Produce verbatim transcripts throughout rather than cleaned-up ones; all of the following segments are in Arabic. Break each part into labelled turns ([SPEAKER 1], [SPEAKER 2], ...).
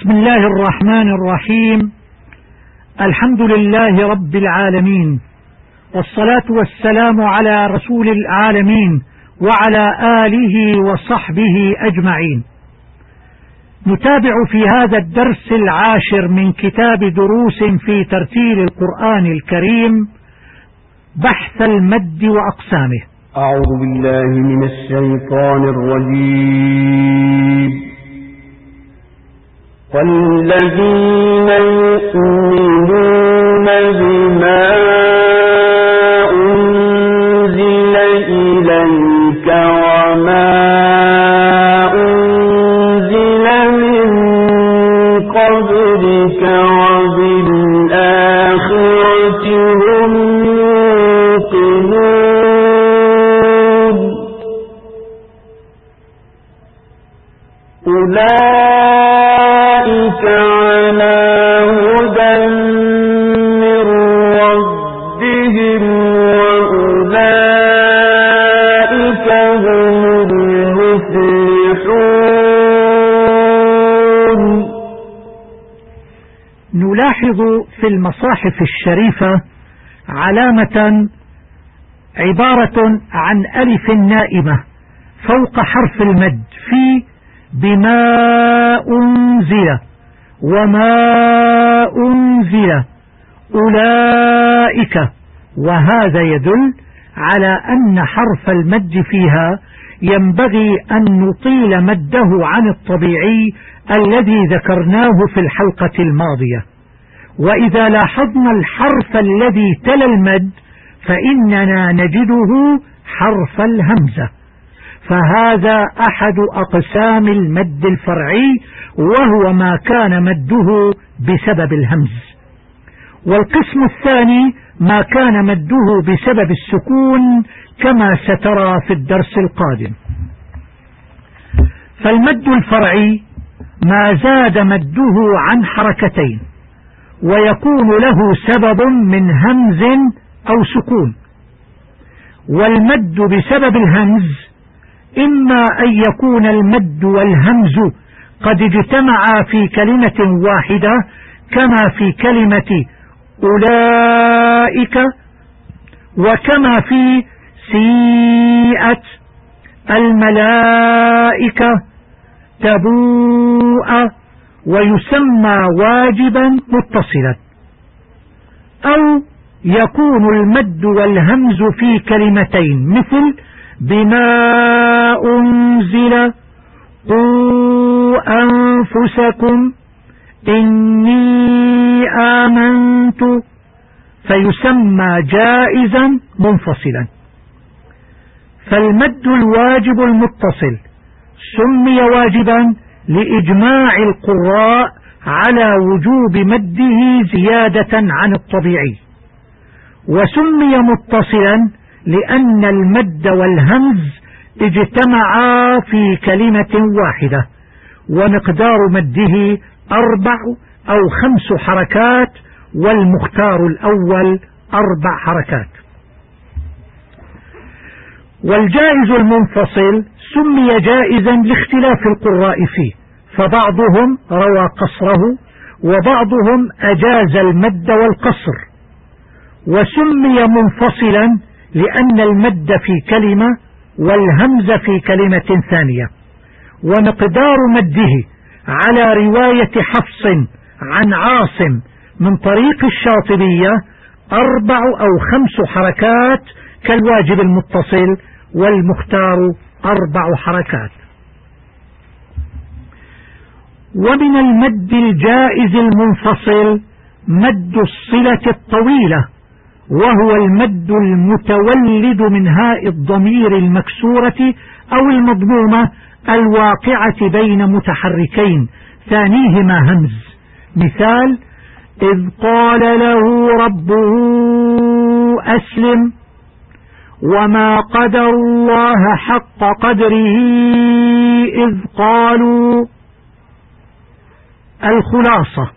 [SPEAKER 1] بسم الله الرحمن الرحيم. الحمد لله رب العالمين، والصلاة والسلام على رسول العالمين وعلى آله وصحبه أجمعين. نتابع في هذا الدرس العاشر من كتاب دروس في ترتيل القرآن الكريم بحث المد وأقسامه.
[SPEAKER 2] أعوذ بالله من الشيطان الرجيم. والذين يؤمنون بما أنزل إليك وما أنزل من قبلك وبالآخرة هم يوقنون أولئك على هدى من ربهم وأولئك هم المفلحون.
[SPEAKER 1] نلاحظ في المصاحف الشريفة علامة عبارة عن ألف نائمة فوق حرف المد في بما أنزل وما أنزل أولئك، وهذا يدل على أن حرف المد فيها ينبغي أن نطيل مده عن الطبيعي الذي ذكرناه في الحلقة الماضية. وإذا لاحظنا الحرف الذي تلا المد فإننا نجده حرف الهمزة، فهذا أحد أقسام المد الفرعي، وهو ما كان مده بسبب الهمز. والقسم الثاني ما كان مده بسبب السكون كما سترى في الدرس القادم. فالمد الفرعي ما زاد مده عن حركتين، ويكون له سبب من همز أو سكون. والمد بسبب الهمز إما أن يكون المد والهمز قد اجتمعا في كلمة واحدة كما في كلمة أولئك، وكما في سيئت الملائكة تبوء، ويسمى واجبا متصلا. أو يكون المد والهمز في كلمتين مثل بما أنزل قوا أنفسكم إني آمنت، فيسمى جائزا منفصلا. فالمد الواجب المتصل سمي واجبا لإجماع القراء على وجوب مده زيادة عن الطبيعي، وسمي متصلا لأن المد والهمز اجتمعا في كلمة واحدة، ومقدار مده أربع أو خمس حركات، والمختار الأول أربع حركات. والجائز المنفصل سمي جائزا لاختلاف القراء فيه، فبعضهم روى قصره وبعضهم أجاز المد والقصر. وسمي منفصلا لأن المد في كلمة والهمز في كلمة ثانية، ومقدار مده على رواية حفص عن عاصم من طريق الشاطبية أربع أو خمس حركات كالواجب المتصل، والمختار أربع حركات. ومن المد الجائز المنفصل مد الصلة الطويلة، وهو المد المتولد من هاء الضمير المكسورة أو المضمومة الواقعة بين متحركين ثانيهما همز. مثال: إذ قال له ربه أسلم وما قدر الله حق قدره إذ قالوا. الخلاصة: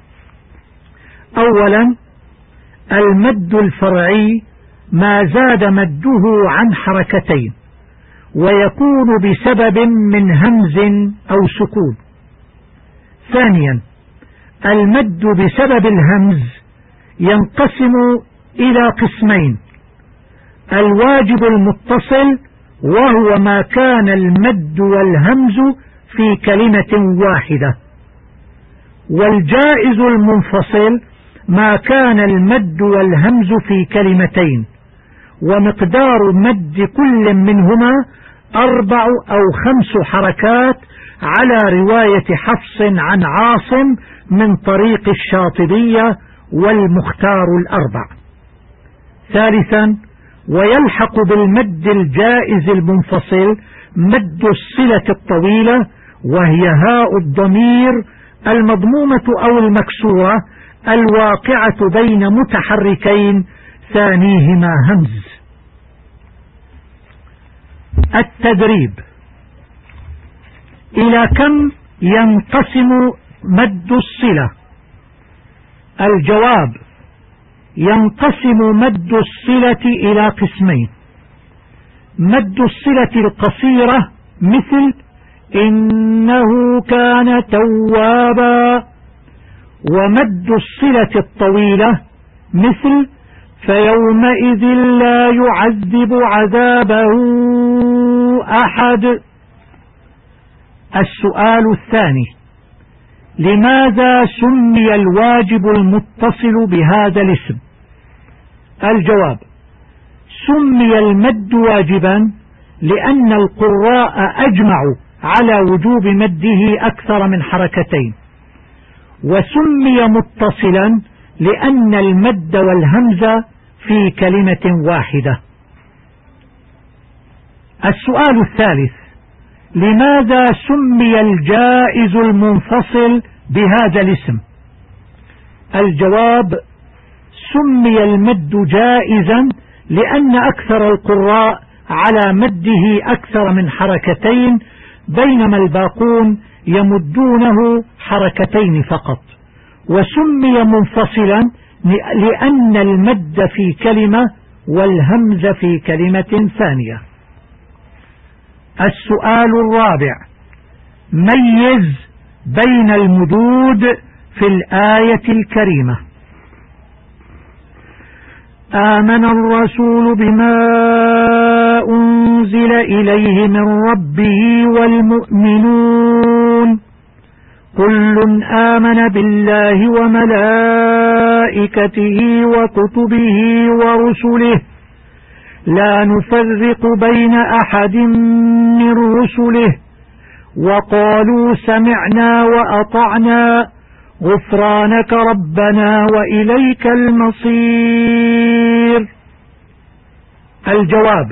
[SPEAKER 1] أولا، المد الفرعي ما زاد مده عن حركتين، ويكون بسبب من همز أو سكون. ثانيا، المد بسبب الهمز ينقسم إلى قسمين: الواجب المتصل وهو ما كان المد والهمز في كلمة واحدة، والجائز المنفصل ما كان المد والهمز في كلمتين، ومقدار مد كل منهما أربع أو خمس حركات على رواية حفص عن عاصم من طريق الشاطبية والمختار الأربع. ثالثا، ويلحق بالمد الجائز المنفصل مد الصلة الطويلة، وهي هاء الضمير المضمومة أو المكسورة الواقعة بين متحركين ثانيهما همز. التدريب: إلى كم ينقسم مد الصلة؟ الجواب: ينقسم مد الصلة إلى قسمين: مد الصلة القصيرة مثل إنه كان توابا، ومد الصلة الطويلة مثل فيومئذ لا يعذب عذابه أحد. السؤال الثاني: لماذا سمي الواجب المتصل بهذا الاسم؟ الجواب: سمي المد واجبا لأن القراء أجمعوا على وجوب مده أكثر من حركتين، وسمي متصلا لأن المد والهمز في كلمة واحدة. السؤال الثالث: لماذا سمي الجائز المنفصل بهذا الاسم؟ الجواب: سمي المد جائزا لأن أكثر القراء على مده أكثر من حركتين، بينما الباقون يمدونه حركتين فقط. وسمي منفصلا لأن المد في كلمة والهمز في كلمة ثانية. السؤال الرابع: ميز بين المدود في الآية الكريمة. آمن الرسول بما أنزل إليه من ربه والمؤمنون كل آمن بالله وملائكته وكتبه ورسله لا نفرق بين أحد من رسله وقالوا سمعنا وأطعنا غفرانك ربنا وإليك المصير. الجواب: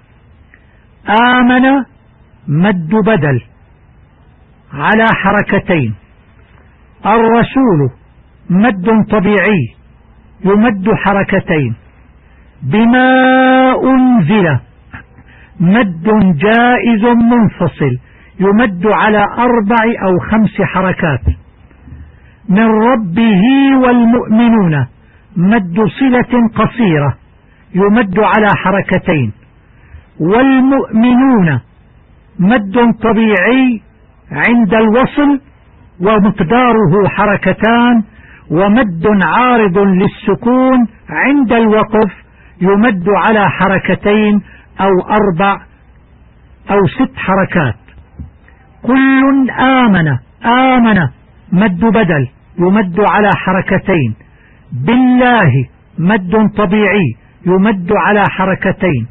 [SPEAKER 1] آمن مد بدل على حركتين، الرسول مد طبيعي يمد حركتين، بما أنزل مد جائز منفصل يمد على أربع أو خمس حركات، من ربه والمؤمنون مد صلة قصيرة يمد على حركتين، والمؤمنون مد طبيعي عند الوصل ومقداره حركتان، ومد عارض للسكون عند الوقف يمد على حركتين أو أربع أو ست حركات. كل آمن آمن مد بدل يمد على حركتين، بالله مد طبيعي يمد على حركتين،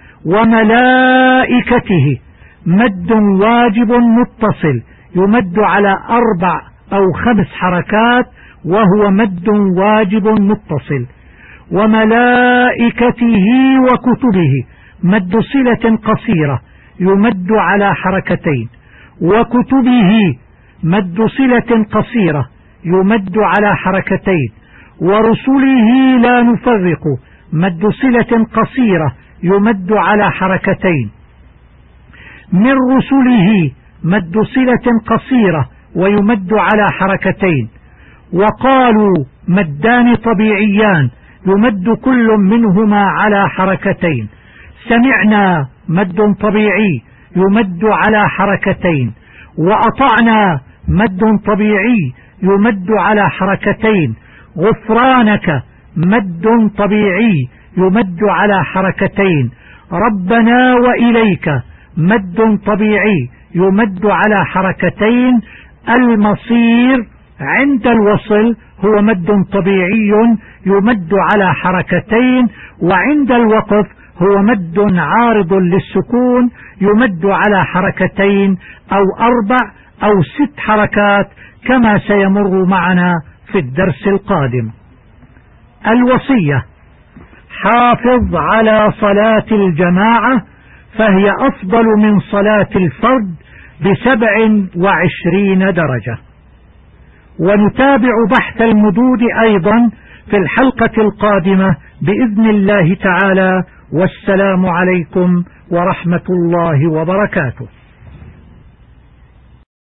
[SPEAKER 1] وملائكته مد واجب متصل يمد على أربع أو خمس حركات وهو مد واجب متصل، وملائكته وكتبه مد صلة قصيرة يمد على حركتين، وكتبه مد صلة قصيرة يمد على حركتين، ورسله لا نفرق مد صلة قصيرة يمد على حركتين، من رسله مد صلة قصيرة ويمد على حركتين، وقالوا مدان طبيعيان يمد كل منهما على حركتين، سمعنا مد طبيعي يمد على حركتين، وأطعنا مد طبيعي يمد على حركتين. غفرانك مد طبيعي يمد على حركتين. ربنا وإليك مد طبيعي يمد على حركتين. المصير عند الوصل هو مد طبيعي يمد على حركتين، وعند الوقف هو مد عارض للسكون يمد على حركتين أو أربع أو ست حركات كما سيمر معنا في الدرس القادم. الوصية: حافظ على صلاة الجماعة فهي أفضل من صلاة الفرد بسبع وعشرين درجة. ونتابع بحث المدود أيضا في الحلقة القادمة بإذن الله تعالى. والسلام عليكم ورحمة الله وبركاته.